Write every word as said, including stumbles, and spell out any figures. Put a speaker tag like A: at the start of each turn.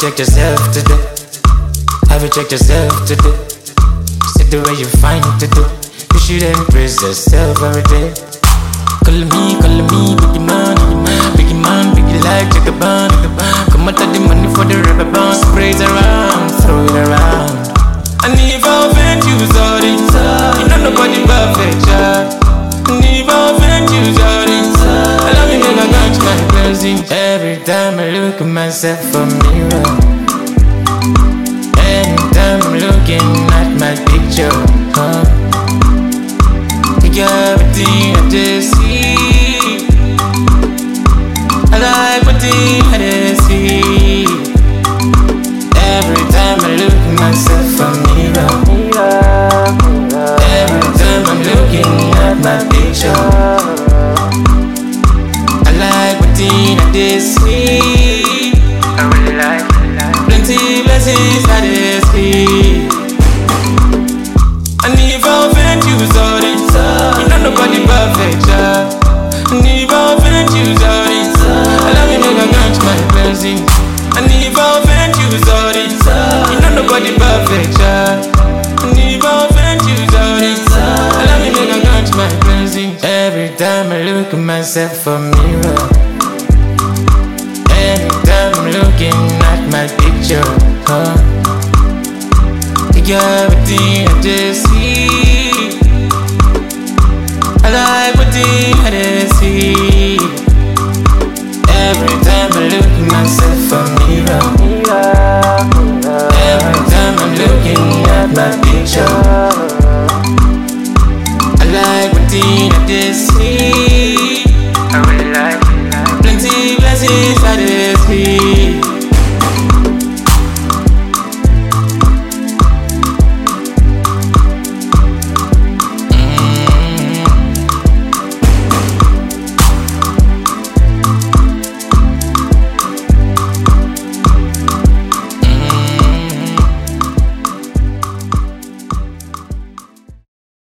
A: checked yourself today? Have you checked yourself today? See the way you find it to do. You should embrace yourself every day. Call me, call me, biggie man, biggie man, biggie like check a band. Come out of the money for the rubber band. Spray it around, throw it around. And if I offend you, sorry. You know nobody perfect, yeah. And if I offend you, sorry. I love you, nigga, got my blessing. Every time I look at myself for mirror, anytime I'm looking at my picture, huh? You got everything I just see. I like what I just see. Every time I look at myself from mirror, every time I'm looking at my picture, I like what I just see. I really like, really like plenty blessings I just see. And if I offend you, sorry. You know nobody perfect, yeah. And if I offend you, sorry. I love you, nigga, got my blessing. And if I offend you, sorry. You know nobody perfect, yeah. And if I offend you, sorry. I love you, nigga, got my blessing. Every time I look at myself for mirror, anytime I'm looking at my picture, huh? You got everything I just see. I like what I just see. Every time I look at myself for mirror,